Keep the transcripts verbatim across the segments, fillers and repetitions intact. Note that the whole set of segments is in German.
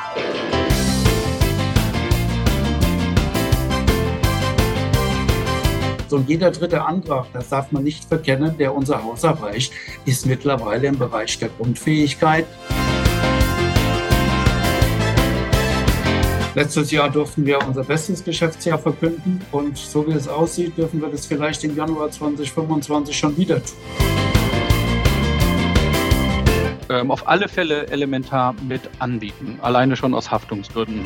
So, und jeder dritte Antrag, das darf man nicht verkennen, der unser Haus erreicht, ist mittlerweile im Bereich der Grundfähigkeit. Letztes Jahr durften wir unser bestes Geschäftsjahr verkünden und so wie es aussieht, dürfen wir das vielleicht im Januar zwanzig fünfundzwanzig schon wieder tun. Ähm, auf alle Fälle elementar mit anbieten, alleine schon aus Haftungsgründen.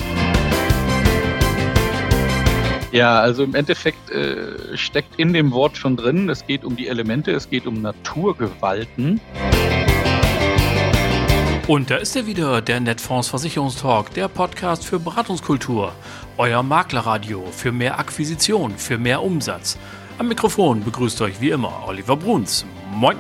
Ja, also im Endeffekt äh, steckt in dem Wort schon drin, es geht um die Elemente, es geht um Naturgewalten. Und da ist er wieder, der Netfonds Versicherungstalk, der Podcast für Beratungskultur. Euer Maklerradio für mehr Akquisition, für mehr Umsatz. Am Mikrofon begrüßt euch wie immer Oliver Bruns. Moin!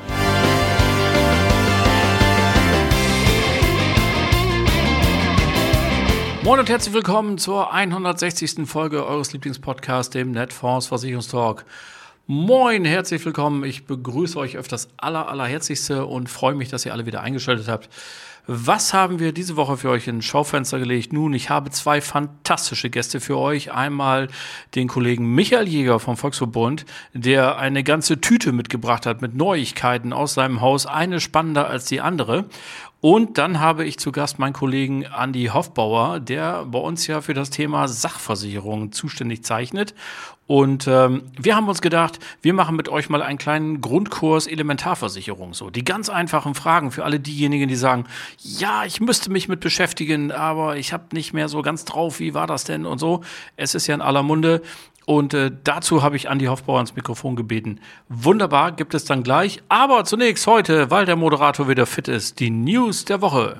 Moin und herzlich willkommen zur hundertsechzigsten Folge eures Lieblingspodcasts, dem Netfonds Versicherungstalk. Moin, herzlich willkommen. Ich begrüße euch auf das aller, allerherzlichste und freue mich, dass ihr alle wieder eingeschaltet habt. Was haben wir diese Woche für euch ins Schaufenster gelegt? Nun, ich habe zwei fantastische Gäste für euch. Einmal den Kollegen Michael Jäger vom Volksverbund, der eine ganze Tüte mitgebracht hat mit Neuigkeiten aus seinem Haus, eine spannender als die andere. Und dann habe ich zu Gast meinen Kollegen Andi Hoffbauer, der bei uns ja für das Thema Sachversicherung zuständig zeichnet. Und ähm, wir haben uns gedacht, wir machen mit euch mal einen kleinen Grundkurs Elementarversicherung. So die ganz einfachen Fragen für alle diejenigen, die sagen, ja, ich müsste mich mit beschäftigen, aber ich habe nicht mehr so ganz drauf, wie war das denn und so. Es ist ja in aller Munde. Und äh, dazu habe ich Andi Hoffbauer ans Mikrofon gebeten. Wunderbar, gibt es dann gleich. Aber zunächst heute, weil der Moderator wieder fit ist, die News der Woche.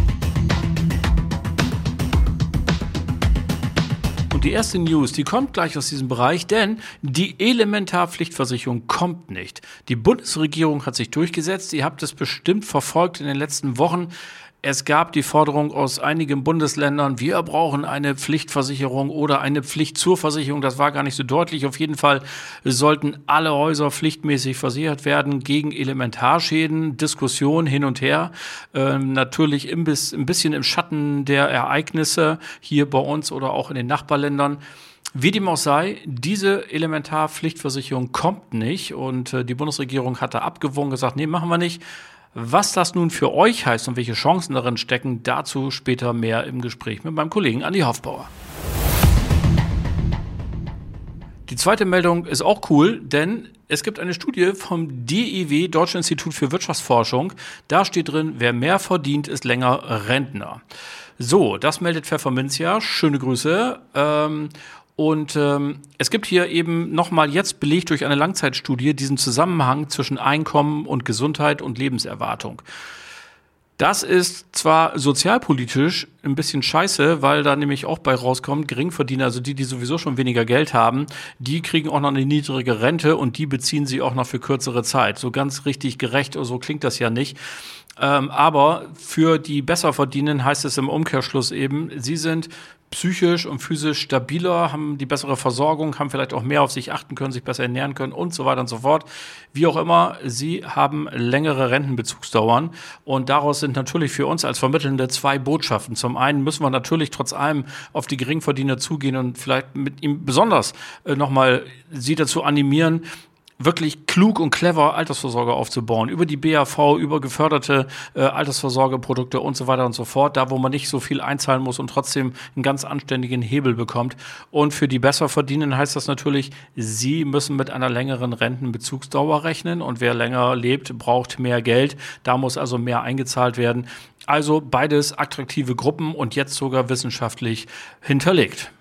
Und die erste News, die kommt gleich aus diesem Bereich, denn die Elementarpflichtversicherung kommt nicht. Die Bundesregierung hat sich durchgesetzt. Ihr habt es bestimmt verfolgt in den letzten Wochen. Es gab die Forderung aus einigen Bundesländern, wir brauchen eine Pflichtversicherung oder eine Pflicht zur Versicherung. Das war gar nicht so deutlich. Auf jeden Fall sollten alle Häuser pflichtmäßig versichert werden gegen Elementarschäden. Diskussion hin und her. Ähm, natürlich ein bisschen im Schatten der Ereignisse hier bei uns oder auch in den Nachbarländern. Wie dem auch sei, diese Elementarpflichtversicherung kommt nicht und äh, die Bundesregierung hat da abgewogen, gesagt, nee, machen wir nicht. Was das nun für euch heißt und welche Chancen darin stecken, dazu später mehr im Gespräch mit meinem Kollegen Andi Hoffbauer. Die zweite Meldung ist auch cool, denn es gibt eine Studie vom D I W, Deutsches Institut für Wirtschaftsforschung. Da steht drin, wer mehr verdient, ist länger Rentner. So, das meldet Pfefferminzia. Schöne Grüße. Ähm, Und ähm, es gibt hier eben nochmal jetzt belegt durch eine Langzeitstudie diesen Zusammenhang zwischen Einkommen und Gesundheit und Lebenserwartung. Das ist zwar sozialpolitisch ein bisschen scheiße, weil da nämlich auch bei rauskommt, Geringverdiener, also die, die sowieso schon weniger Geld haben, die kriegen auch noch eine niedrige Rente und die beziehen sie auch noch für kürzere Zeit. So ganz richtig gerecht, so klingt das ja nicht. Ähm, aber für die Besserverdienenden heißt es im Umkehrschluss eben, sie sind psychisch und physisch stabiler, haben die bessere Versorgung, haben vielleicht auch mehr auf sich achten können, sich besser ernähren können und so weiter und so fort. Wie auch immer, sie haben längere Rentenbezugsdauern und daraus sind natürlich für uns als Vermittelnde zwei Botschaften. Zum einen müssen wir natürlich trotz allem auf die Geringverdiener zugehen und vielleicht mit ihm besonders äh, nochmal sie dazu animieren, wirklich klug und clever Altersvorsorge aufzubauen, über die B A V, über geförderte äh, Altersvorsorgeprodukte und so weiter und so fort, da wo man nicht so viel einzahlen muss und trotzdem einen ganz anständigen Hebel bekommt. Und für die Besserverdienenden heißt das natürlich, sie müssen mit einer längeren Rentenbezugsdauer rechnen und wer länger lebt, braucht mehr Geld, da muss also mehr eingezahlt werden. Also beides attraktive Gruppen und jetzt sogar wissenschaftlich hinterlegt.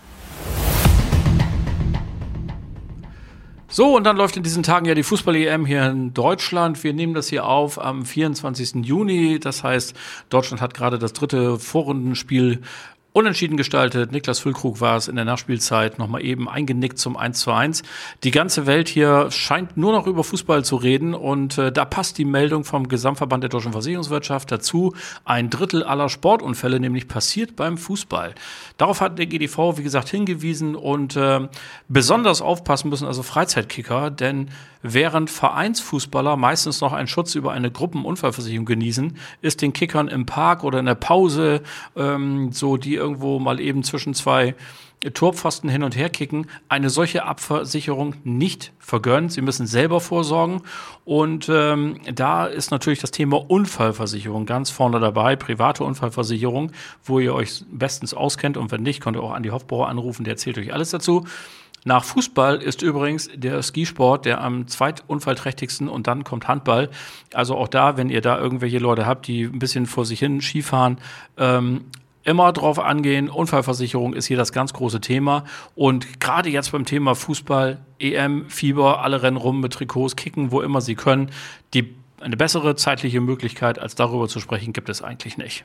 So, und dann läuft in diesen Tagen ja die Fußball-E M hier in Deutschland. Wir nehmen das hier auf am vierundzwanzigsten Juni. Das heißt, Deutschland hat gerade das dritte Vorrundenspiel unentschieden gestaltet. Niklas Füllkrug war es in der Nachspielzeit nochmal eben eingenickt zum eins zu eins. Die ganze Welt hier scheint nur noch über Fußball zu reden und äh, da passt die Meldung vom Gesamtverband der deutschen Versicherungswirtschaft dazu. Ein Drittel aller Sportunfälle nämlich passiert beim Fußball. Darauf hat der G D V, wie gesagt, hingewiesen und äh, besonders aufpassen müssen also Freizeitkicker, denn während Vereinsfußballer meistens noch einen Schutz über eine Gruppenunfallversicherung genießen, ist den Kickern im Park oder in der Pause, ähm, so die irgendwo mal eben zwischen zwei Torpfosten hin und her kicken, eine solche Abversicherung nicht vergönnt. Sie müssen selber vorsorgen und ähm, da ist natürlich das Thema Unfallversicherung ganz vorne dabei, private Unfallversicherung, wo ihr euch bestens auskennt und wenn nicht, könnt ihr auch Andi Hofbauer anrufen, der erzählt euch alles dazu. Nach Fußball ist übrigens der Skisport der am zweitunfallträchtigsten und dann kommt Handball. Also auch da, wenn ihr da irgendwelche Leute habt, die ein bisschen vor sich hin Skifahren, ähm, immer drauf angehen. Unfallversicherung ist hier das ganz große Thema. Und gerade jetzt beim Thema Fußball, E M, Fieber, alle rennen rum mit Trikots, kicken, wo immer sie können. Die, eine bessere zeitliche Möglichkeit, als darüber zu sprechen, gibt es eigentlich nicht.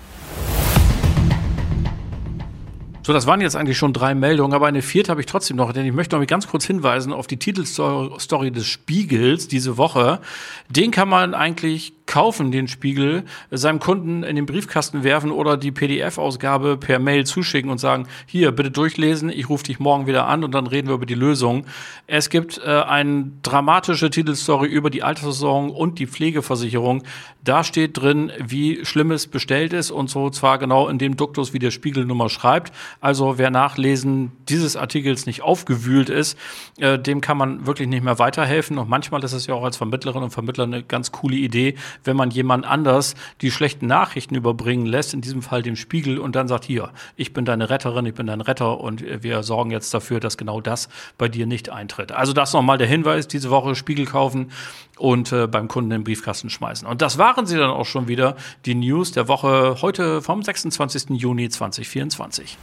So, das waren jetzt eigentlich schon drei Meldungen, aber eine vierte habe ich trotzdem noch, denn ich möchte noch mal ganz kurz hinweisen auf die Titelstory des Spiegels diese Woche. Den kann man eigentlich kaufen, den Spiegel, seinem Kunden in den Briefkasten werfen oder die P D F-Ausgabe per Mail zuschicken und sagen, hier, bitte durchlesen, ich rufe dich morgen wieder an und dann reden wir über die Lösung. Es gibt äh, eine dramatische Titelstory über die Altersversorgung und die Pflegeversicherung. Da steht drin, wie schlimm es bestellt ist und so zwar genau in dem Duktus, wie der Spiegel nun mal schreibt. Also wer nach Lesen dieses Artikels nicht aufgewühlt ist, äh, dem kann man wirklich nicht mehr weiterhelfen. Und manchmal ist es ja auch als Vermittlerin und Vermittler eine ganz coole Idee, wenn man jemand anders die schlechten Nachrichten überbringen lässt, in diesem Fall dem Spiegel, und dann sagt, hier, ich bin deine Retterin, ich bin dein Retter und wir sorgen jetzt dafür, dass genau das bei dir nicht eintritt. Also das nochmal der Hinweis, diese Woche Spiegel kaufen und äh, beim Kunden in den Briefkasten schmeißen. Und das waren sie dann auch schon wieder, die News der Woche heute vom sechsundzwanzigsten Juni zweitausendvierundzwanzig.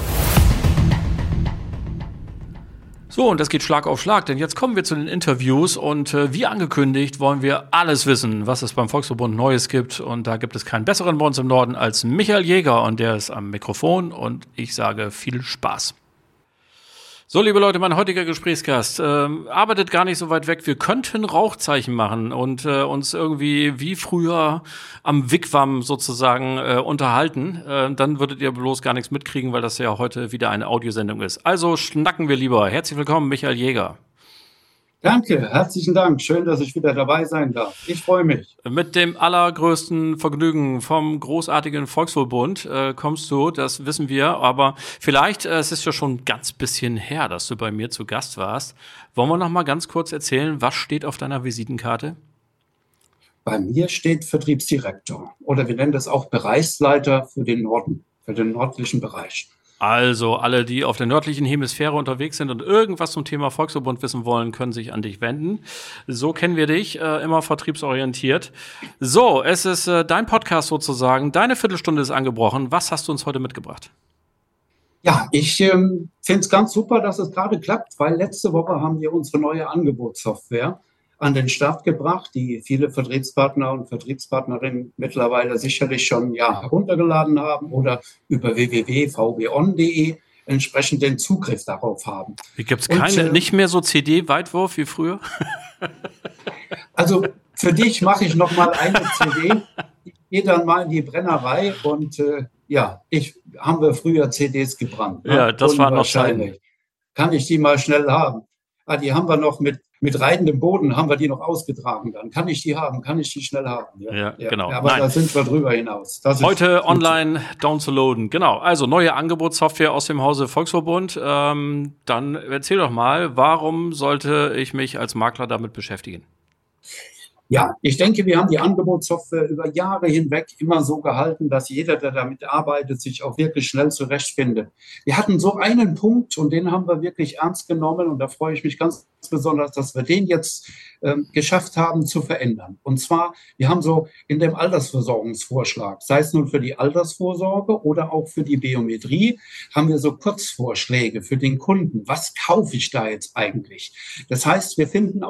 So, und das geht Schlag auf Schlag, denn jetzt kommen wir zu den Interviews und äh, wie angekündigt wollen wir alles wissen, was es beim Volksverbund Neues gibt, und da gibt es keinen besseren bei uns im Norden als Michael Jäger und der ist am Mikrofon und ich sage viel Spaß. So, liebe Leute, mein heutiger Gesprächsgast äh, arbeitet gar nicht so weit weg. Wir könnten Rauchzeichen machen und äh, uns irgendwie wie früher am Wigwam sozusagen äh, unterhalten. Äh, dann würdet ihr bloß gar nichts mitkriegen, weil das ja heute wieder eine Audiosendung ist. Also schnacken wir lieber. Herzlich willkommen, Michael Jäger. Danke, herzlichen Dank. Schön, dass ich wieder dabei sein darf. Ich freue mich. Mit dem allergrößten Vergnügen vom großartigen Volksverbund äh, kommst du, das wissen wir. Aber vielleicht, äh, es ist ja schon ein ganz bisschen her, dass du bei mir zu Gast warst. Wollen wir noch mal ganz kurz erzählen, was steht auf deiner Visitenkarte? Bei mir steht Vertriebsdirektor oder wir nennen das auch Bereichsleiter für den Norden, für den nördlichen Bereich. Also alle, die auf der nördlichen Hemisphäre unterwegs sind und irgendwas zum Thema Volksverbund wissen wollen, können sich an dich wenden. So kennen wir dich, äh, immer vertriebsorientiert. So, es ist äh, dein Podcast sozusagen. Deine Viertelstunde ist angebrochen. Was hast du uns heute mitgebracht? Ja, ich ähm, finde es ganz super, dass es gerade klappt, weil letzte Woche haben wir unsere neue Angebotssoftware an den Start gebracht, die viele Vertriebspartner und Vertriebspartnerinnen mittlerweile sicherlich schon ja, heruntergeladen haben oder über w w w punkt v b on punkt d e entsprechend den Zugriff darauf haben. Gibt es keine, äh, nicht mehr so C D-Weitwurf wie früher? Also für dich mache ich noch mal eine C D. Ich gehe dann mal in die Brennerei und äh, ja, ich haben wir früher C Ds gebrannt. Ne? Ja, das war noch Schein. Kann ich die mal schnell haben? Ah, die haben wir noch mit Mit reitendem Boden haben wir die noch ausgetragen. Dann kann ich die haben, kann ich die schnell haben. Ja, ja, ja. Genau. Ja, aber Nein. da sind wir drüber hinaus. Das Heute online downzuladen. Genau. Also neue Angebotssoftware aus dem Hause Volksverbund. Ähm, dann erzähl doch mal, warum sollte ich mich als Makler damit beschäftigen? Ja, ich denke, wir haben die Angebotssoftware über Jahre hinweg immer so gehalten, dass jeder, der damit arbeitet, sich auch wirklich schnell zurechtfindet. Wir hatten so einen Punkt und den haben wir wirklich ernst genommen und da freue ich mich ganz besonders, dass wir den jetzt ähm, geschafft haben zu verändern. Und zwar, wir haben so in dem Altersversorgungsvorschlag, sei es nun für die Altersvorsorge oder auch für die Biometrie, haben wir so Kurzvorschläge für den Kunden. Was kaufe ich da jetzt eigentlich? Das heißt, wir finden auf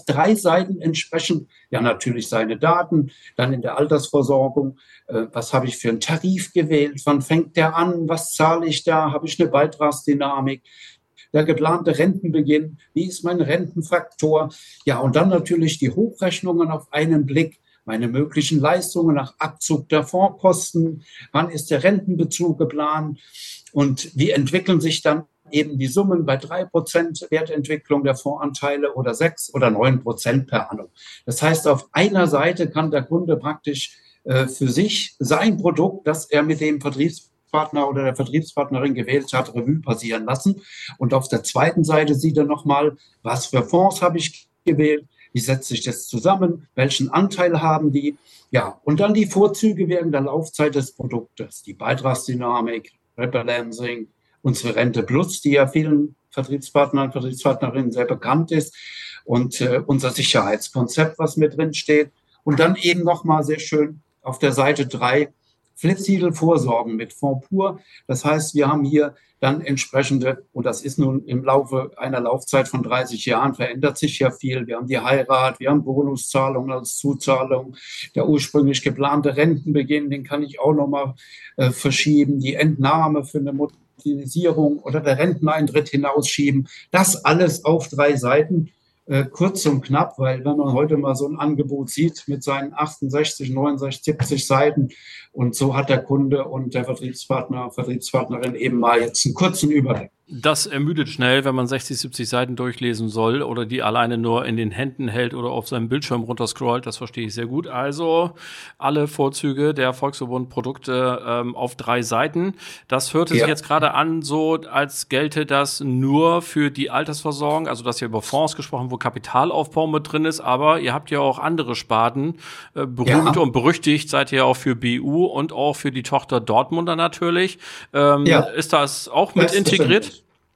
drei Seiten entsprechend, ja natürlich seine Daten, dann in der Altersversorgung, äh, was habe ich für einen Tarif gewählt, wann fängt der an, was zahle ich da, habe ich eine Beitragsdynamik, der geplante Rentenbeginn, wie ist mein Rentenfaktor, ja und dann natürlich die Hochrechnungen auf einen Blick, meine möglichen Leistungen nach Abzug der Fondskosten, wann ist der Rentenbezug geplant und wie entwickeln sich dann eben die Summen bei drei Prozent Wertentwicklung der Fondsanteile oder sechs oder neun Prozent per annum. Das heißt, auf einer Seite kann der Kunde praktisch äh, für sich sein Produkt, das er mit dem Vertriebspartner oder der Vertriebspartnerin gewählt hat, Revue passieren lassen. Und auf der zweiten Seite sieht er nochmal, was für Fonds habe ich gewählt, wie setzt sich das zusammen, welchen Anteil haben die, ja, und dann die Vorzüge während der Laufzeit des Produktes, die Beitragsdynamik, Rebalancing, unsere Rente Plus, die ja vielen Vertriebspartnern und Vertriebspartnerinnen sehr bekannt ist und äh, unser Sicherheitskonzept, was mit drin steht. Und dann eben nochmal sehr schön auf der Seite drei flexible Vorsorgen mit Fonds pur. Das heißt, wir haben hier dann entsprechende, und das ist nun im Laufe einer Laufzeit von dreißig Jahren, verändert sich ja viel. Wir haben die Heirat, wir haben Bonuszahlungen als Zuzahlung, der ursprünglich geplante Rentenbeginn, den kann ich auch nochmal äh, verschieben, die Entnahme für eine Modernisierung oder der Renteneintritt hinausschieben. Das alles auf drei Seiten. Äh, kurz und knapp, weil wenn man heute mal so ein Angebot sieht mit seinen achtundsechzig, neunundsechzig, siebzig Seiten und so hat der Kunde und der Vertriebspartner, Vertriebspartnerin eben mal jetzt einen kurzen Überblick. Das ermüdet schnell, wenn man sechzig, siebzig Seiten durchlesen soll oder die alleine nur in den Händen hält oder auf seinem Bildschirm runterscrollt. Das verstehe ich sehr gut. Also alle Vorzüge der Volksverbund-Produkte ähm, auf drei Seiten. Das hörte ja. sich jetzt gerade an, so als gelte das nur für die Altersversorgung. Also dass hier über Fonds gesprochen, wo Kapitalaufbau mit drin ist. Aber ihr habt ja auch andere Sparten. Äh, berühmt ja. und berüchtigt seid ihr auch für B U und auch für die Tochter Dortmunder natürlich. Ähm, ja. Ist das auch mit integriert?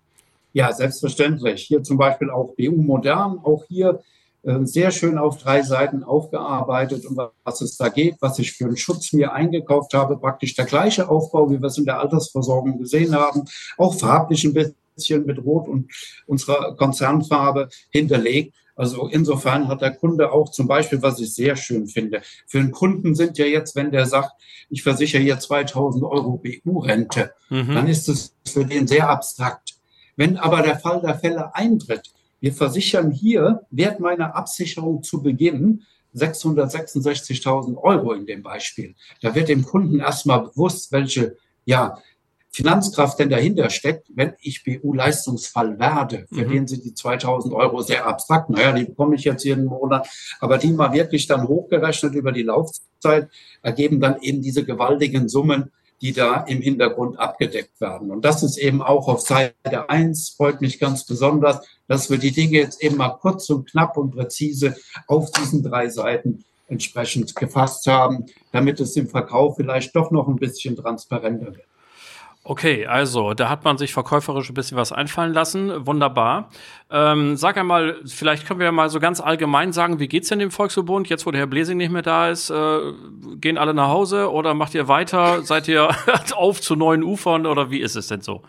Ja, selbstverständlich. Hier zum Beispiel auch B U Modern, auch hier äh, sehr schön auf drei Seiten aufgearbeitet, um was es da geht, was ich für einen Schutz mir eingekauft habe. Praktisch der gleiche Aufbau, wie wir es in der Altersversorgung gesehen haben. Auch farblich ein bisschen mit Rot und unserer Konzernfarbe hinterlegt. Also insofern hat der Kunde auch zum Beispiel, was ich sehr schön finde, für einen Kunden sind ja jetzt, wenn der sagt, ich versichere hier zweitausend Euro B U-Rente, mhm. dann ist es für den sehr abstrakt. Wenn aber der Fall der Fälle eintritt, wir versichern hier, Wert meiner Absicherung zu Beginn sechshundertsechsundsechzigtausend Euro in dem Beispiel. Da wird dem Kunden erstmal bewusst, welche ja, Finanzkraft denn dahinter steckt, wenn ich B U-Leistungsfall werde. Für mhm. den sind die zweitausend Euro sehr abstrakt. Naja, die bekomme ich jetzt jeden Monat. Aber die mal wirklich dann hochgerechnet über die Laufzeit ergeben dann eben diese gewaltigen Summen, die da im Hintergrund abgedeckt werden. Und das ist eben auch auf Seite eins, freut mich ganz besonders, dass wir die Dinge jetzt eben mal kurz und knapp und präzise auf diesen drei Seiten entsprechend gefasst haben, damit es im Verkauf vielleicht doch noch ein bisschen transparenter wird. Okay, also da hat man sich verkäuferisch ein bisschen was einfallen lassen. Wunderbar. Ähm, sag einmal, vielleicht können wir mal so ganz allgemein sagen, wie geht's denn dem Volksverbund? Jetzt, wo der Herr Blesing nicht mehr da ist, äh, gehen alle nach Hause oder macht ihr weiter? Seid ihr auf zu neuen Ufern oder wie ist es denn so?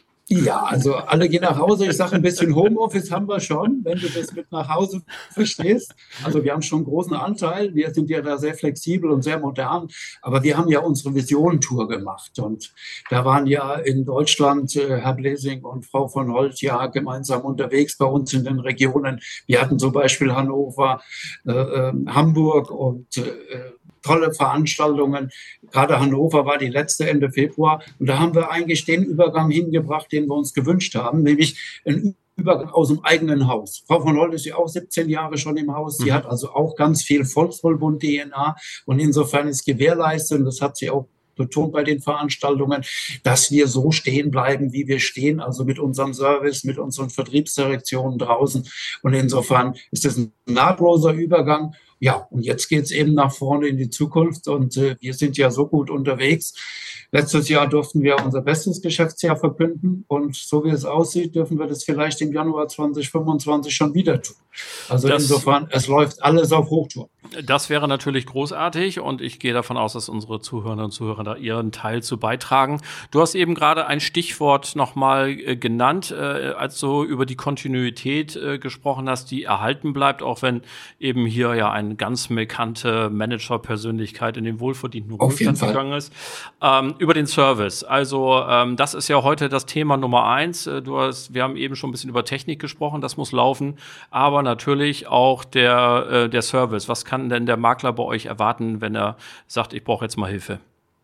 Ja, also alle gehen nach Hause. Ich sage, ein bisschen Homeoffice haben wir schon, wenn du das mit nach Hause verstehst. Also wir haben schon einen großen Anteil. Wir sind ja da sehr flexibel und sehr modern. Aber wir haben ja unsere Vision-Tour gemacht. Und da waren ja in Deutschland äh, Herr Blesing und Frau von Holt ja gemeinsam unterwegs bei uns in den Regionen. Wir hatten zum Beispiel Hannover, äh, äh, Hamburg und äh, tolle Veranstaltungen. Gerade Hannover war die letzte Ende Februar. Und da haben wir eigentlich den Übergang hingebracht, den wir uns gewünscht haben, nämlich einen Übergang aus dem eigenen Haus. Frau von Holt ist ja auch siebzehn Jahre schon im Haus. Sie mhm. hat also auch ganz viel Volksverbund-D N A. Und insofern ist gewährleistet, und das hat sie auch betont bei den Veranstaltungen, dass wir so stehen bleiben, wie wir stehen, also mit unserem Service, mit unseren Vertriebsdirektionen draußen. Und insofern ist das ein nahtloser Übergang. Ja, und jetzt geht's eben nach vorne in die Zukunft und äh, wir sind ja so gut unterwegs. Letztes Jahr durften wir unser bestes Geschäftsjahr verkünden und so wie es aussieht, dürfen wir das vielleicht im Januar zwanzig fünfundzwanzig schon wieder tun. Also das, insofern, es läuft alles auf Hochtouren. Das wäre natürlich großartig und ich gehe davon aus, dass unsere Zuhörerinnen und Zuhörer da ihren Teil zu beitragen. Du hast eben gerade ein Stichwort nochmal äh, genannt, äh, als du über die Kontinuität äh, gesprochen hast, die erhalten bleibt, auch wenn eben hier ja eine ganz bekannte Manager-Persönlichkeit in den wohlverdienten Ruhestand gegangen ist. Ähm, über den Service. Also ähm, das ist ja heute das Thema Nummer eins. Du hast, wir haben eben schon ein bisschen über Technik gesprochen, das muss laufen, aber natürlich auch der, äh, der Service. Was kann denn der Makler bei euch erwarten, wenn er sagt, ich brauche jetzt mal Hilfe?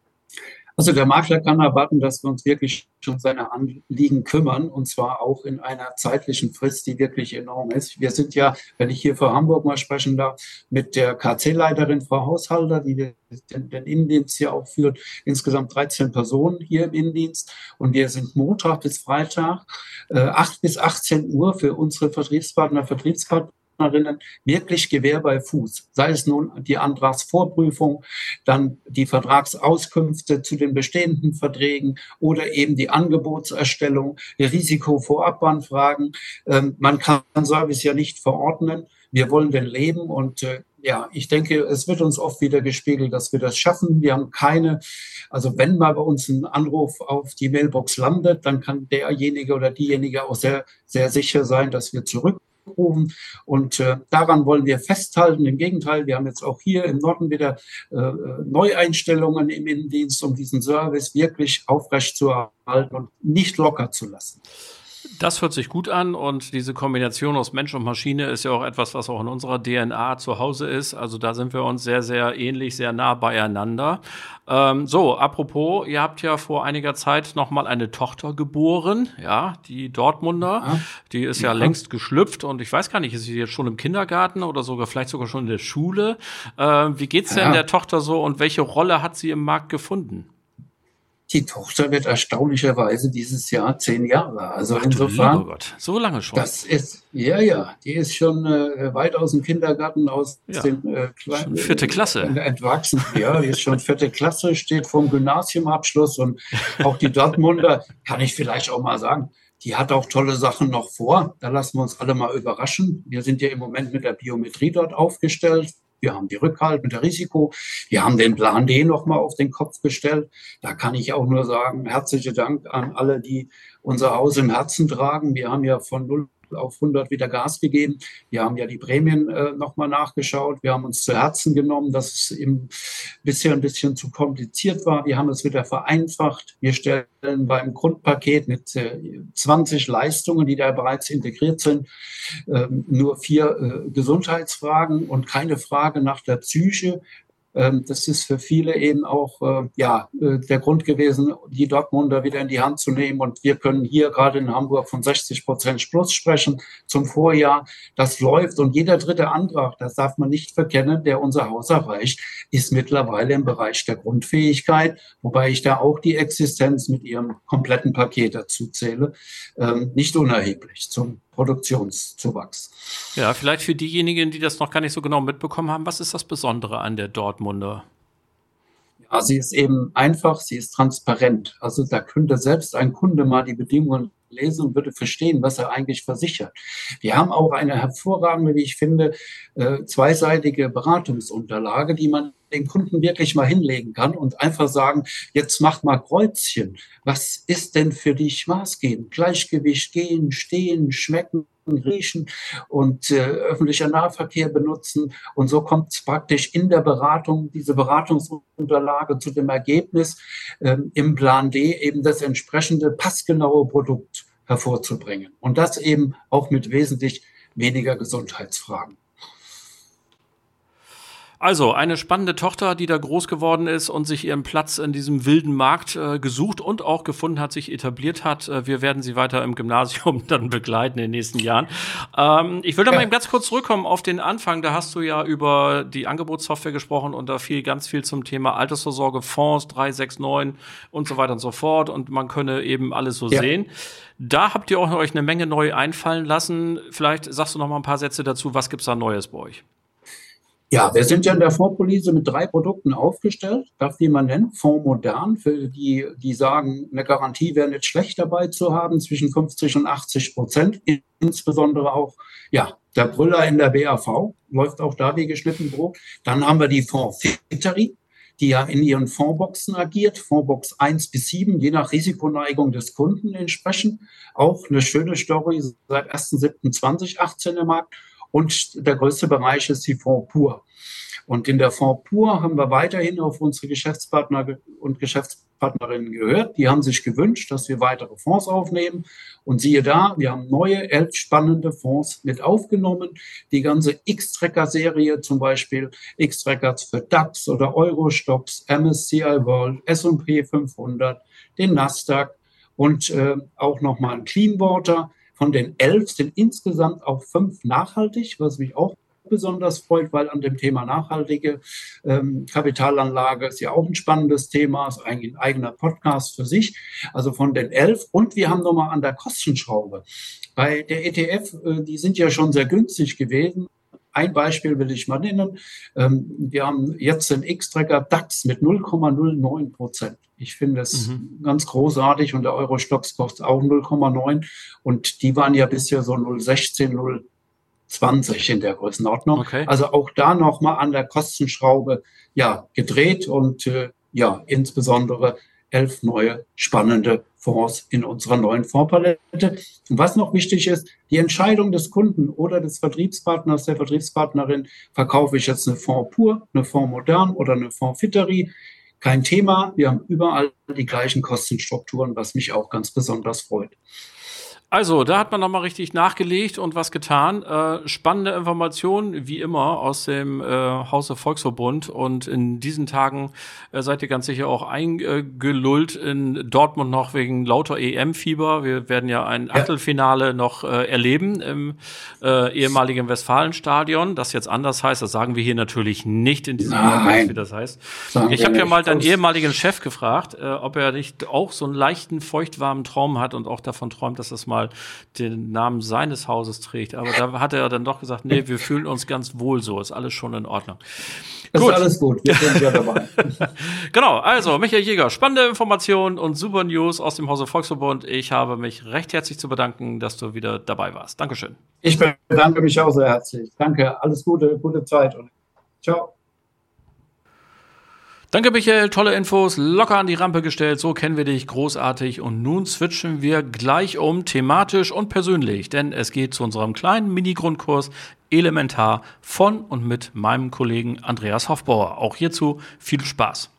Also der Makler kann erwarten, dass wir uns wirklich um seine Anliegen kümmern und zwar auch in einer zeitlichen Frist, die wirklich enorm ist. Wir sind ja, wenn ich hier für Hamburg mal sprechen darf, mit der K C-Leiterin Frau Haushalter, die den, den Innendienst hier auch führt, insgesamt dreizehn Personen hier im Innendienst und wir sind Montag bis Freitag äh, acht bis achtzehn Uhr für unsere Vertriebspartner, Vertriebspartner wirklich Gewehr bei Fuß, sei es nun die Antragsvorprüfung, dann die Vertragsauskünfte zu den bestehenden Verträgen oder eben die Angebotserstellung, die Risikovorabanfragen. Ähm, man kann Service ja nicht verordnen. Wir wollen den leben und äh, ja, ich denke, es wird uns oft wieder gespiegelt, dass wir das schaffen. Wir haben keine, also wenn mal bei uns ein Anruf auf die Mailbox landet, dann kann derjenige oder diejenige auch sehr, sehr sicher sein, dass wir zurück und äh, daran wollen wir festhalten. Im Gegenteil, wir haben jetzt auch hier im Norden wieder äh, Neueinstellungen im Innendienst, um diesen Service wirklich aufrecht zu erhalten und nicht locker zu lassen. Das hört sich gut an und diese Kombination aus Mensch und Maschine ist ja auch etwas, was auch in unserer D N A zu Hause ist. Also da sind wir uns sehr, sehr ähnlich, sehr nah beieinander. Ähm, so, apropos, ihr habt ja vor einiger Zeit noch mal eine Tochter geboren, ja, die Dortmunder. Ja. Die ist ja, ja längst geschlüpft und ich weiß gar nicht, ist sie jetzt schon im Kindergarten oder sogar vielleicht sogar schon in der Schule? Äh, wie geht's denn ja. der Tochter so und welche Rolle hat sie im Markt gefunden? Die Tochter wird erstaunlicherweise dieses Jahr zehn Jahre. Also Ach, insofern, Gott. So lange schon. Das ist, ja, ja, die ist schon äh, weit aus dem Kindergarten, aus ja. dem äh, kleinen, vierte Klasse. Äh, entwachsen. Ja, die ist schon vierte Klasse, steht vom Gymnasiumabschluss und auch die Dortmunder, kann ich vielleicht auch mal sagen, die hat auch tolle Sachen noch vor. Da lassen wir uns alle mal überraschen. Wir sind ja im Moment mit der Biometrie dort aufgestellt. Wir haben die Rückhalt mit der Risiko. Wir haben den Plan D nochmal auf den Kopf gestellt. Da kann ich auch nur sagen, herzlichen Dank an alle, die unser Haus im Herzen tragen. Wir haben ja von null auf hundert wieder Gas gegeben. Wir haben ja die Prämien äh, nochmal nachgeschaut. Wir haben uns zu Herzen genommen, dass es im, bisher ein bisschen zu kompliziert war. Wir haben es wieder vereinfacht. Wir stellen beim Grundpaket mit äh, zwanzig Leistungen, die da bereits integriert sind, äh, nur vier äh, Gesundheitsfragen und keine Frage nach der Psyche. Das ist für viele eben auch äh, ja der Grund gewesen, die Dortmunder wieder in die Hand zu nehmen. Und wir können hier gerade in Hamburg von sechzig Prozent Plus sprechen zum Vorjahr. Das läuft und jeder dritte Antrag, das darf man nicht verkennen, der unser Haus erreicht, ist mittlerweile im Bereich der Grundfähigkeit, wobei ich da auch die Existenz mit ihrem kompletten Paket dazu zähle, ähm, nicht unerheblich zum Produktionszuwachs. Ja, vielleicht für diejenigen, die das noch gar nicht so genau mitbekommen haben, was ist das Besondere an der Dortmunder? Ja, sie ist eben einfach, sie ist transparent. Also da könnte selbst ein Kunde mal die Bedingungen lesen und würde verstehen, was er eigentlich versichert. Wir haben auch eine hervorragende, wie ich finde, äh, zweiseitige Beratungsunterlage, die man den Kunden wirklich mal hinlegen kann und einfach sagen, jetzt mach mal Kreuzchen. Was ist denn für dich maßgebend? Gleichgewicht, gehen, stehen, schmecken, riechen und äh, öffentlicher Nahverkehr benutzen. Und so kommt es praktisch in der Beratung, diese Beratungsunterlage zu dem Ergebnis, äh, im Plan D eben das entsprechende passgenaue Produkt hervorzubringen. Und das eben auch mit wesentlich weniger Gesundheitsfragen. Also eine spannende Tochter, die da groß geworden ist und sich ihren Platz in diesem wilden Markt äh, gesucht und auch gefunden hat, sich etabliert hat. Äh, wir werden sie weiter im Gymnasium dann begleiten in den nächsten Jahren. Ähm, ich will da ja. mal eben ganz kurz zurückkommen auf den Anfang. Da hast du ja über die Angebotssoftware gesprochen und da fiel ganz viel zum Thema Altersvorsorge, Fonds drei sechs neun und so weiter und so fort. Und man könne eben alles so ja. sehen. Da habt ihr auch euch eine Menge neu einfallen lassen. Vielleicht sagst du noch mal ein paar Sätze dazu. Was gibt's da Neues bei euch? Ja, wir sind ja in der Fondspolice mit drei Produkten aufgestellt. Darf die man nennen? Fonds Modern, für die, die sagen, eine Garantie wäre nicht schlecht dabei zu haben, zwischen fünfzig und achtzig Prozent. Insbesondere auch, ja, der Brüller in der B A V läuft auch da wie geschnitten Brot. Dann haben wir die Fonds Fitterie, die ja in ihren Fondsboxen agiert, Fondsbox eins bis sieben, je nach Risikoneigung des Kunden entsprechend. Auch eine schöne Story seit erster siebter zweitausendachtzehn im Markt. Und der größte Bereich ist die Fonds Pur. Und in der Fonds Pur haben wir weiterhin auf unsere Geschäftspartner und Geschäftspartnerinnen gehört. Die haben sich gewünscht, dass wir weitere Fonds aufnehmen. Und siehe da, wir haben neue, elf spannende Fonds mit aufgenommen. Die ganze X-Tracker-Serie, zum Beispiel X-Trackers für DAX oder Euro-Stocks, M S C I World, S und P fünfhundert, den Nasdaq und äh, auch nochmal ein Cleanwater. Von den elf sind insgesamt auch fünf nachhaltig, was mich auch besonders freut, weil an dem Thema nachhaltige ähm, Kapitalanlage ist ja auch ein spannendes Thema, ist eigentlich ein eigener Podcast für sich. Also von den elf. Und wir haben nochmal an der Kostenschraube. Bei der E T F, äh, die sind ja schon sehr günstig gewesen. Ein Beispiel will ich mal nennen. Ähm, wir haben jetzt den X-Tracker DAX mit null Komma null neun Prozent. Ich finde es mhm. ganz großartig und der Euro-Stocks kostet auch null Komma neun und die waren ja bisher so null Komma sechzehn, null Komma zwanzig in der Größenordnung. Okay. Also auch da nochmal an der Kostenschraube ja gedreht und äh, ja insbesondere elf neue spannende Fonds in unserer neuen Fondspalette. Und was noch wichtig ist, die Entscheidung des Kunden oder des Vertriebspartners, der Vertriebspartnerin, verkaufe ich jetzt eine Fonds Pur, eine Fonds Modern oder eine Fonds Fitterie. Kein Thema, wir haben überall die gleichen Kostenstrukturen, was mich auch ganz besonders freut. Also, da hat man nochmal richtig nachgelegt und was getan. Äh, spannende Informationen, wie immer, aus dem äh, Hause Volksverbund. Und in diesen Tagen äh, seid ihr ganz sicher auch eingelullt in Dortmund noch wegen lauter E M-Fieber. Wir werden ja ein ja. Achtelfinale noch äh, erleben im äh, ehemaligen Westfalenstadion. Das jetzt anders heißt, das sagen wir hier natürlich nicht in diesem Podcast, wie das heißt. Sagen ich habe ja mal deinen ehemaligen Chef gefragt, äh, ob er nicht auch so einen leichten, feuchtwarmen Traum hat und auch davon träumt, dass das mal den Namen seines Hauses trägt. Aber da hat er dann doch gesagt, nee, wir fühlen uns ganz wohl so. Ist alles schon in Ordnung. Ist gut. Alles gut. Wir sind ja dabei. Genau. Also, Michael Jäger, spannende Informationen und super News aus dem Hause Volksverbund. Ich habe mich recht herzlich zu bedanken, dass du wieder dabei warst. Dankeschön. Ich bedanke mich auch sehr herzlich. Danke. Alles Gute, gute Zeit und ciao. Danke, Michael. Tolle Infos, locker an die Rampe gestellt. So kennen wir dich, großartig. Und nun switchen wir gleich um, thematisch und persönlich. Denn es geht zu unserem kleinen Mini-Grundkurs Elementar von und mit meinem Kollegen Andreas Hoffbauer. Auch hierzu viel Spaß.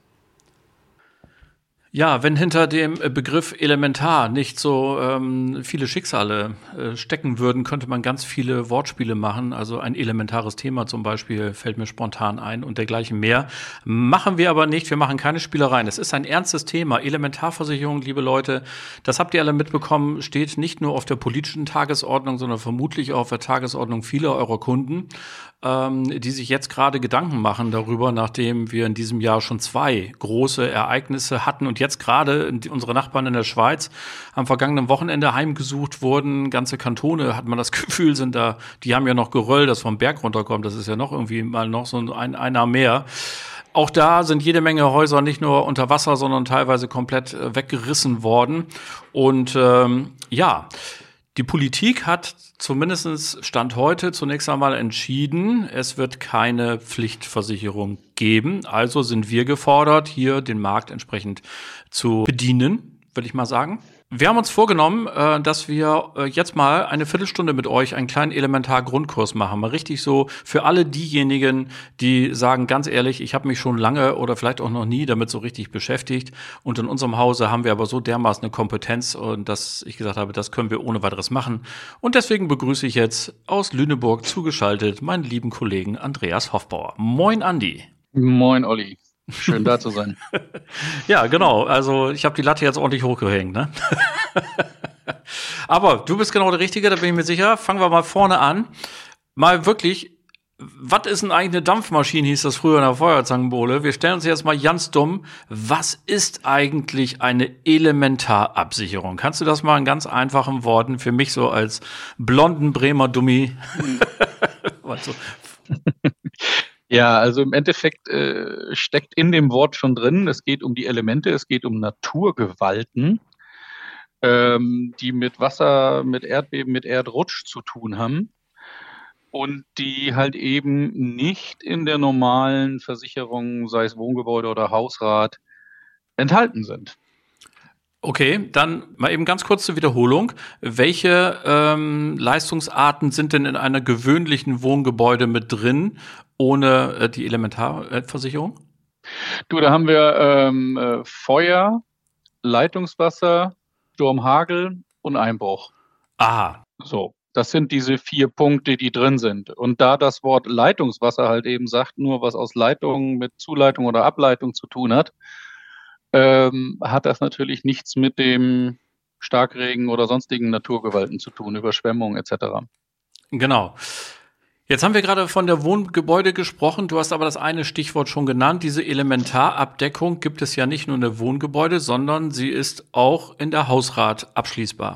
Ja, wenn hinter dem Begriff Elementar nicht so ähm, viele Schicksale äh, stecken würden, könnte man ganz viele Wortspiele machen. Also ein elementares Thema zum Beispiel fällt mir spontan ein und dergleichen mehr. Machen wir aber nicht, wir machen keine Spielereien. Es ist ein ernstes Thema. Elementarversicherung, liebe Leute, das habt ihr alle mitbekommen, steht nicht nur auf der politischen Tagesordnung, sondern vermutlich auch auf der Tagesordnung vieler eurer Kunden, ähm, die sich jetzt gerade Gedanken machen darüber, nachdem wir in diesem Jahr schon zwei große Ereignisse hatten und jetzt gerade unsere Nachbarn in der Schweiz am vergangenen Wochenende heimgesucht wurden. Ganze Kantone, hat man das Gefühl, sind da, die haben ja noch Geröll, das vom Berg runterkommt. Das ist ja noch irgendwie mal noch so ein einer mehr. Auch da sind jede Menge Häuser nicht nur unter Wasser, sondern teilweise komplett weggerissen worden. Und ähm, ja, die Politik hat zumindest Stand heute zunächst einmal entschieden, es wird keine Pflichtversicherung geben. Also sind wir gefordert, hier den Markt entsprechend zu bedienen, würde ich mal sagen. Wir haben uns vorgenommen, dass wir jetzt mal eine Viertelstunde mit euch einen kleinen Elementar-Grundkurs machen. Mal richtig so für alle diejenigen, die sagen, ganz ehrlich, ich habe mich schon lange oder vielleicht auch noch nie damit so richtig beschäftigt. Und in unserem Hause haben wir aber so dermaßen eine Kompetenz, und dass ich gesagt habe, das können wir ohne weiteres machen. Und deswegen begrüße ich jetzt aus Lüneburg zugeschaltet meinen lieben Kollegen Andreas Hoffbauer. Moin, Andi. Moin, Olli. Schön da zu sein. Ja, genau. Also ich habe die Latte jetzt ordentlich hochgehängt, ne? Aber du bist genau der Richtige, da bin ich mir sicher. Fangen wir mal vorne an. Mal wirklich, was ist denn eigentlich eine Dampfmaschine, hieß das früher in der Feuerzangenbowle. Wir stellen uns jetzt mal ganz dumm. Was ist eigentlich eine Elementarabsicherung? Kannst du das mal in ganz einfachen Worten für mich so als blonden Bremer Dummi? Also. Ja, also im Endeffekt äh, steckt in dem Wort schon drin, es geht um die Elemente, es geht um Naturgewalten, ähm, die mit Wasser, mit Erdbeben, mit Erdrutsch zu tun haben und die halt eben nicht in der normalen Versicherung, sei es Wohngebäude oder Hausrat, enthalten sind. Okay, dann mal eben ganz kurz zur Wiederholung. Welche ähm, Leistungsarten sind denn in einer gewöhnlichen Wohngebäude mit drin, ohne äh, die Elementarversicherung? Du, da haben wir ähm, äh, Feuer, Leitungswasser, Sturm, Hagel und Einbruch. Aha. So, das sind diese vier Punkte, die drin sind. Und da das Wort Leitungswasser halt eben sagt, nur was aus Leitung mit Zuleitung oder Ableitung zu tun hat, ähm, hat das natürlich nichts mit dem Starkregen oder sonstigen Naturgewalten zu tun, Überschwemmung et cetera. Genau. Jetzt haben wir gerade von der Wohngebäude gesprochen. Du hast aber das eine Stichwort schon genannt. Diese Elementarabdeckung gibt es ja nicht nur in der Wohngebäude, sondern sie ist auch in der Hausrat abschließbar.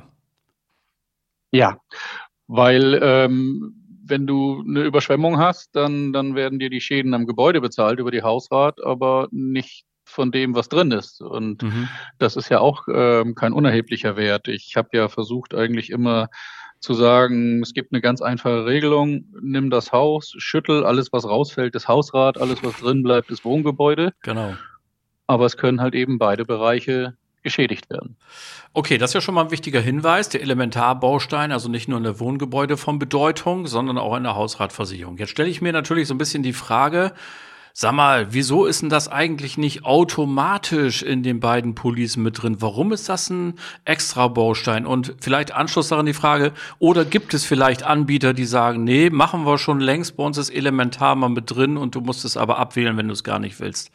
Ja, weil ähm, wenn du eine Überschwemmung hast, dann, dann werden dir die Schäden am Gebäude bezahlt über die Hausrat, aber nicht von dem, was drin ist. Und mhm. das ist ja auch ähm, kein unerheblicher Wert. Ich habe ja versucht eigentlich immer zu sagen, es gibt eine ganz einfache Regelung, nimm das Haus, schüttel, alles was rausfällt ist Hausrat, alles was drin bleibt ist Wohngebäude. Genau. Aber es können halt eben beide Bereiche geschädigt werden. Okay, das ist ja schon mal ein wichtiger Hinweis. Der Elementarbaustein, also nicht nur in der Wohngebäude von Bedeutung, sondern auch in der Hausratversicherung. Jetzt stelle ich mir natürlich so ein bisschen die Frage, sag mal, wieso ist denn das eigentlich nicht automatisch in den beiden Policen mit drin? Warum ist das ein extra Baustein? Und vielleicht Anschluss daran die Frage, oder gibt es vielleicht Anbieter, die sagen, nee, machen wir schon längst, bei uns ist Elementar mal mit drin und du musst es aber abwählen, wenn du es gar nicht willst?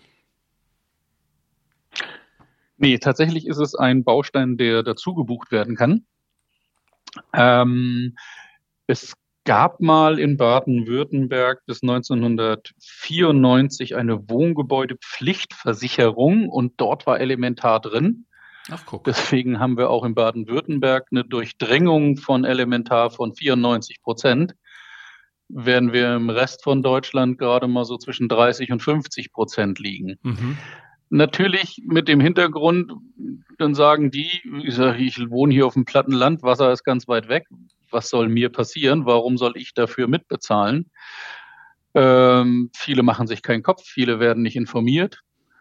Nee, tatsächlich ist es ein Baustein, der dazu gebucht werden kann. Ähm, es gab mal in Baden-Württemberg bis neunzehnhundertvierundneunzig eine Wohngebäudepflichtversicherung und dort war Elementar drin. Ach, guck. Deswegen haben wir auch in Baden-Württemberg eine Durchdringung von Elementar von vierundneunzig Prozent. Während wir im Rest von Deutschland gerade mal so zwischen dreißig und fünfzig Prozent liegen. Mhm. Natürlich mit dem Hintergrund, dann sagen die, ich sage, ich wohne hier auf dem platten Land, Wasser ist ganz weit weg. Was soll mir passieren? Warum soll ich dafür mitbezahlen? Ähm, viele machen sich keinen Kopf, viele werden nicht informiert.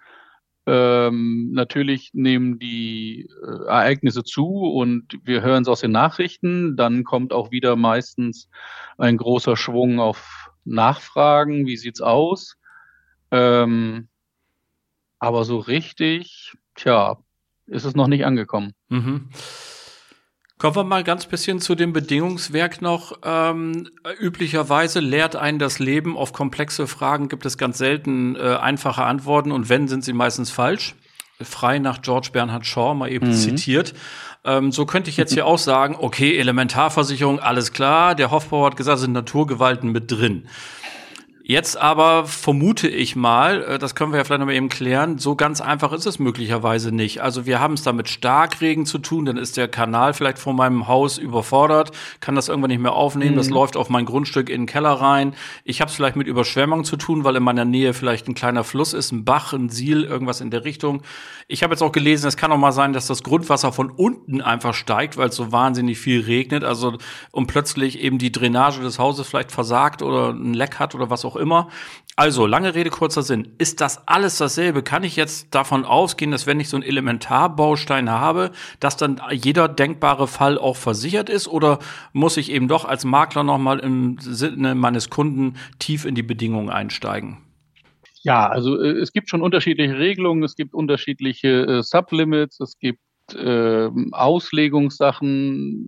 Ähm, natürlich nehmen die äh, Ereignisse zu und wir hören es aus den Nachrichten. Dann kommt auch wieder meistens ein großer Schwung auf Nachfragen. Wie sieht's aus? Ähm, aber so richtig, tja, ist es noch nicht angekommen. Mhm. Kommen wir mal ganz bisschen zu dem Bedingungswerk noch. Ähm, üblicherweise lehrt einen das Leben. Auf komplexe Fragen gibt es ganz selten äh, einfache Antworten und wenn, sind sie meistens falsch. Frei nach George Bernhard Shaw mal eben mhm. zitiert. Ähm, so könnte ich jetzt hier auch sagen, okay, Elementarversicherung, alles klar. Der Hofbauer hat gesagt, sind Naturgewalten mit drin. Jetzt aber vermute ich mal, das können wir ja vielleicht noch mal eben klären, so ganz einfach ist es möglicherweise nicht. Also wir haben es da mit Starkregen zu tun, dann ist der Kanal vielleicht vor meinem Haus überfordert, kann das irgendwann nicht mehr aufnehmen, mhm. das läuft auf mein Grundstück in den Keller rein. Ich habe es vielleicht mit Überschwemmung zu tun, weil in meiner Nähe vielleicht ein kleiner Fluss ist, ein Bach, ein Siel, irgendwas in der Richtung. Ich habe jetzt auch gelesen, es kann auch mal sein, dass das Grundwasser von unten einfach steigt, weil es so wahnsinnig viel regnet, also und plötzlich eben die Drainage des Hauses vielleicht versagt oder ein Leck hat oder was auch immer. Also, lange Rede, kurzer Sinn. Ist das alles dasselbe? Kann ich jetzt davon ausgehen, dass wenn ich so einen Elementarbaustein habe, dass dann jeder denkbare Fall auch versichert ist? Oder muss ich eben doch als Makler nochmal im Sinne meines Kunden tief in die Bedingungen einsteigen? Ja, also äh, es gibt schon unterschiedliche Regelungen, es gibt unterschiedliche äh, Sublimits, es gibt äh, Auslegungssachen.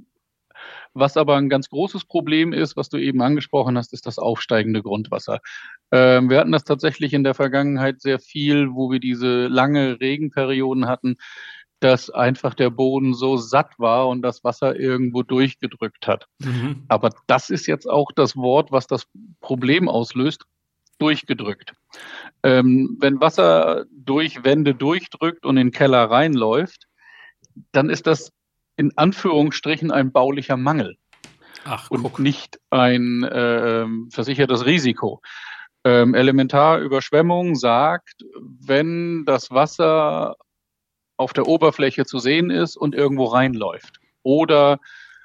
Was aber ein ganz großes Problem ist, was du eben angesprochen hast, ist das aufsteigende Grundwasser. Ähm, wir hatten das tatsächlich in der Vergangenheit sehr viel, wo wir diese lange Regenperioden hatten, dass einfach der Boden so satt war und das Wasser irgendwo durchgedrückt hat. Mhm. Aber das ist jetzt auch das Wort, was das Problem auslöst, durchgedrückt. Ähm, wenn Wasser durch Wände durchdrückt und in den Keller reinläuft, dann ist das in Anführungsstrichen ein baulicher Mangel. Ach, und guck. nicht ein äh, versichertes Risiko. Ähm, Elementarüberschwemmung sagt, wenn das Wasser auf der Oberfläche zu sehen ist und irgendwo reinläuft. Oder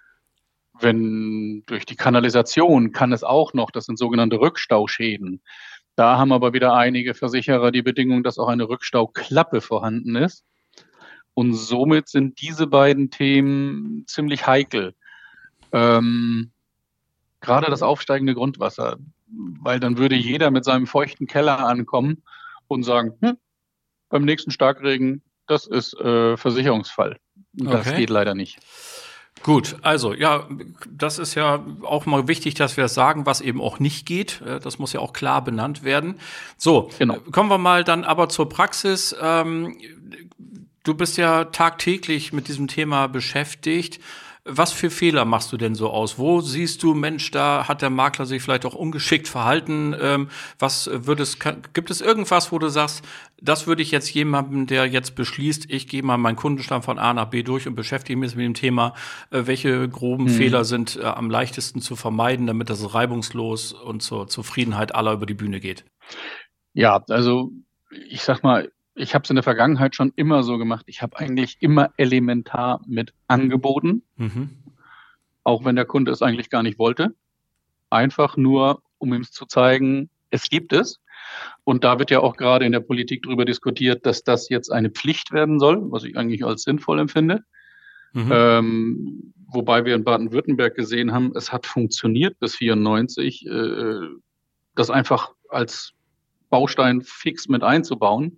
wenn durch die Kanalisation kann es auch noch, das sind sogenannte Rückstauschäden. Da haben aber wieder einige Versicherer die Bedingung, dass auch eine Rückstauklappe vorhanden ist. Und somit sind diese beiden Themen ziemlich heikel. Ähm, gerade das aufsteigende Grundwasser, weil dann würde jeder mit seinem feuchten Keller ankommen und sagen, hm, beim nächsten Starkregen, das ist äh, Versicherungsfall. Das Okay. geht leider nicht. Gut, also ja, das ist ja auch mal wichtig, dass wir das sagen, was eben auch nicht geht. Das muss ja auch klar benannt werden. So, Genau. Kommen wir mal dann aber zur Praxis. Ähm, du bist ja tagtäglich mit diesem Thema beschäftigt. Was für Fehler machst du denn so aus? Wo siehst du, Mensch, da hat der Makler sich vielleicht auch ungeschickt verhalten? Ähm, was würdest, kann, gibt es irgendwas, wo du sagst, das würde ich jetzt jemandem, der jetzt beschließt, ich gehe mal meinen Kundenstamm von A nach B durch und beschäftige mich mit dem Thema, äh, welche groben hm. Fehler sind äh, am leichtesten zu vermeiden, damit das reibungslos und zur Zufriedenheit aller über die Bühne geht? Ja, also ich sag mal, ich habe es in der Vergangenheit schon immer so gemacht. Ich habe eigentlich immer elementar mit angeboten, mhm. auch wenn der Kunde es eigentlich gar nicht wollte. Einfach nur, um ihm zu zeigen, es gibt es. Und da wird ja auch gerade in der Politik darüber diskutiert, dass das jetzt eine Pflicht werden soll, was ich eigentlich als sinnvoll empfinde. Mhm. Ähm, wobei wir in Baden-Württemberg gesehen haben, es hat funktioniert bis vierundneunzig, äh, das einfach als Baustein fix mit einzubauen.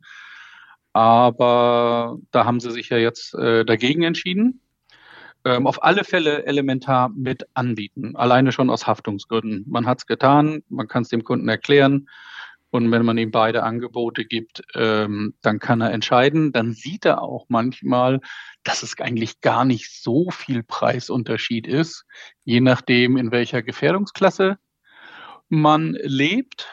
Aber da haben sie sich ja jetzt äh, dagegen entschieden. Ähm, auf alle Fälle elementar mit anbieten, alleine schon aus Haftungsgründen. Man hat es getan, man kann es dem Kunden erklären und wenn man ihm beide Angebote gibt, ähm, dann kann er entscheiden. Dann sieht er auch manchmal, dass es eigentlich gar nicht so viel Preisunterschied ist, je nachdem, in welcher Gefährdungsklasse man lebt.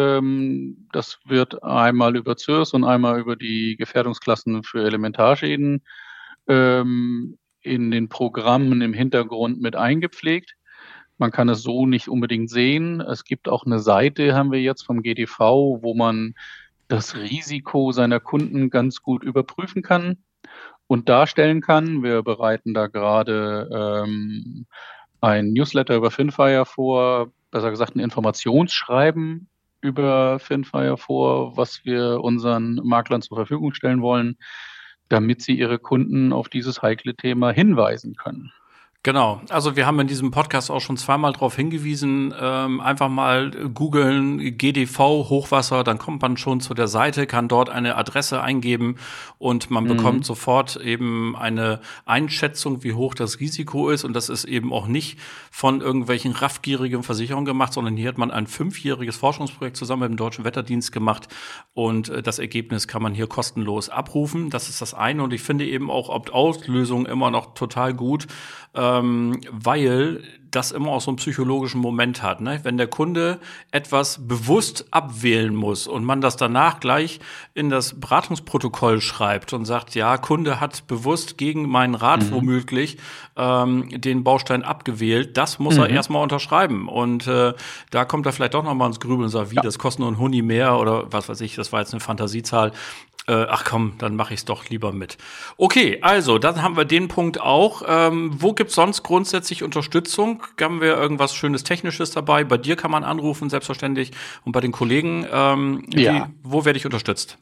Das wird einmal über Z I R S und einmal über die Gefährdungsklassen für Elementarschäden ähm, in den Programmen im Hintergrund mit eingepflegt. Man kann es so nicht unbedingt sehen. Es gibt auch eine Seite, haben wir jetzt vom G D V, wo man das Risiko seiner Kunden ganz gut überprüfen kann und darstellen kann. Wir bereiten da gerade ähm, ein Newsletter über Finfire vor, besser gesagt ein Informationsschreiben über Finfire vor, was wir unseren Maklern zur Verfügung stellen wollen, damit sie ihre Kunden auf dieses heikle Thema hinweisen können. Genau, also wir haben in diesem Podcast auch schon zweimal darauf hingewiesen, ähm, einfach mal googeln G D V Hochwasser, dann kommt man schon zu der Seite, kann dort eine Adresse eingeben und man mhm. bekommt sofort eben eine Einschätzung, wie hoch das Risiko ist, und das ist eben auch nicht von irgendwelchen raffgierigen Versicherungen gemacht, sondern hier hat man ein fünfjähriges Forschungsprojekt zusammen mit dem Deutschen Wetterdienst gemacht und äh, das Ergebnis kann man hier kostenlos abrufen. Das ist das eine, und ich finde eben auch Opt-out-Lösungen immer noch total gut, Ähm, weil das immer auch so einen psychologischen Moment hat, ne? Wenn der Kunde etwas bewusst abwählen muss und man das danach gleich in das Beratungsprotokoll schreibt und sagt, ja, Kunde hat bewusst gegen meinen Rat mhm. womöglich ähm, den Baustein abgewählt, das muss mhm. er erstmal unterschreiben. Und äh, da kommt er vielleicht doch noch mal ins Grübeln und sagt, wie, ja. das kostet nur ein Huni mehr oder was weiß ich, das war jetzt eine Fantasiezahl. Äh, ach komm, dann mache ich es doch lieber mit. Okay, also, dann haben wir den Punkt auch. Ähm, wo gibt's sonst grundsätzlich Unterstützung? Haben wir irgendwas Schönes Technisches dabei? Bei dir kann man anrufen, selbstverständlich. Und bei den Kollegen, ähm, ja. wie, wo werde ich unterstützt?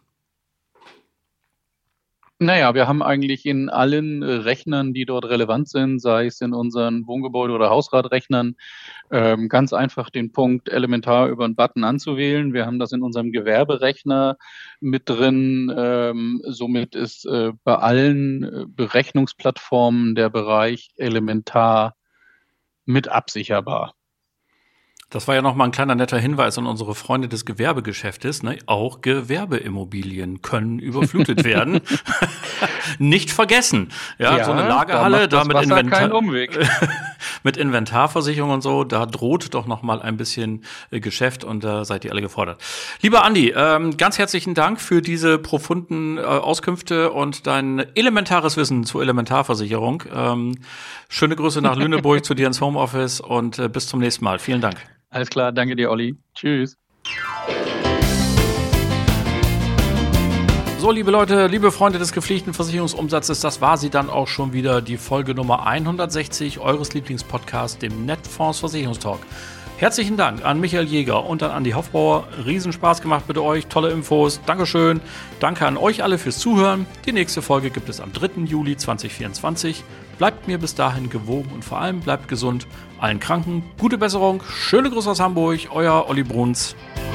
Naja, wir haben eigentlich in allen Rechnern, die dort relevant sind, sei es in unseren Wohngebäude- oder Hausratrechnern, ähm, ganz einfach den Punkt elementar über einen Button anzuwählen. Wir haben das in unserem Gewerberechner mit drin. Ähm, somit ist äh, bei allen Berechnungsplattformen der Bereich elementar mit absicherbar. Das war ja noch mal ein kleiner netter Hinweis an unsere Freunde des Gewerbegeschäftes. Ne? Auch Gewerbeimmobilien können überflutet werden. Nicht vergessen. Ja, ja, so eine Lagerhalle, da, da mit, Inventar mit Inventarversicherung und so, da droht doch noch mal ein bisschen äh, Geschäft und da seid ihr alle gefordert. Lieber Andi, ähm, ganz herzlichen Dank für diese profunden äh, Auskünfte und dein elementares Wissen zur Elementarversicherung. Ähm, schöne Grüße nach Lüneburg zu dir ins Homeoffice und äh, bis zum nächsten Mal. Vielen Dank. Alles klar, danke dir, Olli. Tschüss. So, liebe Leute, liebe Freunde des gepflegten Versicherungsumsatzes, das war sie dann auch schon wieder, die Folge Nummer hundertsechzig eures Lieblingspodcasts, dem Netfonds Versicherungstalk. Herzlichen Dank an Michael Jäger und an Andi Hoffbauer. Riesenspaß gemacht mit euch, tolle Infos. Dankeschön. Danke an euch alle fürs Zuhören. Die nächste Folge gibt es am dritten Juli zweitausendvierundzwanzig. Bleibt mir bis dahin gewogen und vor allem bleibt gesund. Allen Kranken gute Besserung. Schöne Grüße aus Hamburg. Euer Olli Bruns.